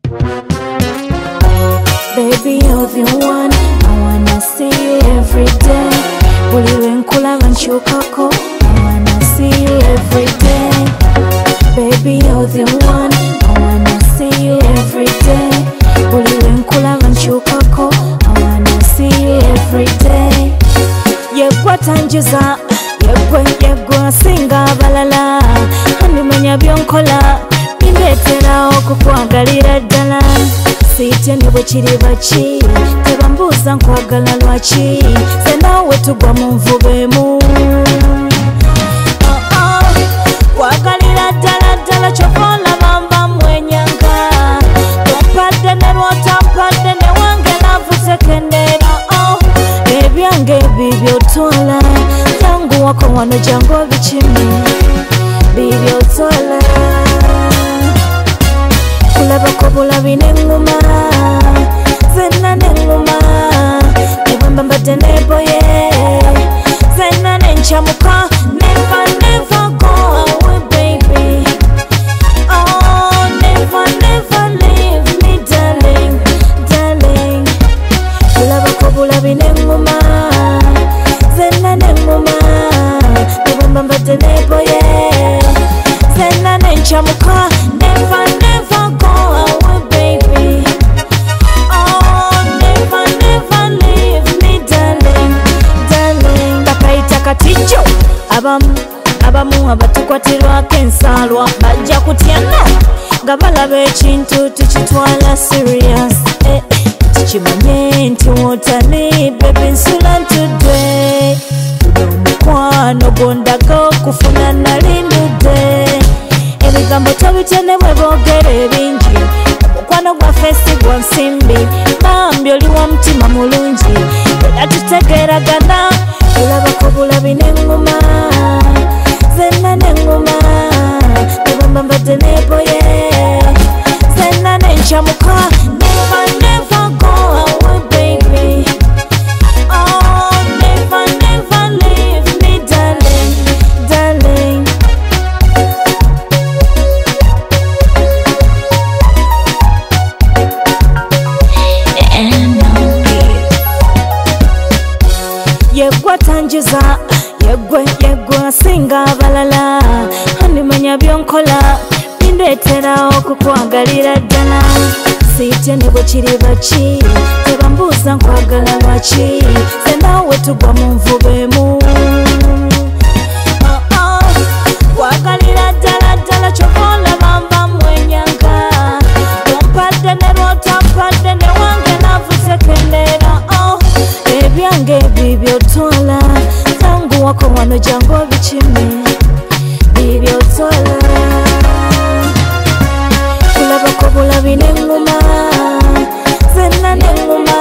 Baby, you're the one, I wanna see you every day. Buli lwenkula bankyukako, I wanna see you every day. Baby, you're the one, I wanna see you every day. Buli lwenkula bankyukako, I wanna see you every day. Yegwa tanjuza, yegwa singa abalala. Ndimanya byonkola, bindetera okukwagalira ddala. Sitye ne bwe kiri baki, tebambuuza nkwagala lwaki, ze naawe tugwa mu nvuba emu. Kwagalira ddala ddala kyova olaba mba mwenyanga. Tompadde ne lw'otampadde ne wange naavuze kendeera. Ebyange bibyo otwala, yanguwako wano jangu obikime, bibyo otwala. Kulabako bulabi n'enguma, zenna n'enguma, ne bwe mbadde neeboye, zenna n'enkyamuka. Never, never go away, baby. Oh, never, never leave me, darling, darling. Kulabako bulabi n'enguma, zenna n'enguma, ne bwe mbadde neeboye, zenna n'enkyamuka. Never, never go away, baby. Oh, never, never leave me, darling, darling. Bakayita katijo, abamu abatukwatirwako ensaalwa bajja kutyana nga balaba ekintu tukitwala serious. Tukimanye nti wotani, baby, nsula ntudde. Omukwano gwondaga okufuna nalindudde. Ebigambo tobitya ne bwe boogera ebingi, omukwano gwaffe si gwa nsimbi. Bambi oli wa mutima mulungi, era tutegeeragana. Olabako bulabi n'enguma, zenna n'enguma, ne bwe mbadde neeboye, zenna n'enkyamuka. Never, never go away, baby. Oh, never, never leave me, darling, darling. Yegwa tanjuza, yegwa singa abalala. Ndimanya byonkola, bindetera okukwagalira ddala. Sitye ne bwe kiri baki, tebambuuza nkwagala lwaki, ze naawe tugwa mu nvuba emu. Kwagalira ddala ddala kyova olaba mba mwenyanga. Tompadde ne lw'otampadde ne wange naavuze kendeera. Ebyange bibyo otwala, yanguwako wano jangu obikime, bibyo otwala. Kulabako bulabi n'enguma, zenna n'enguma,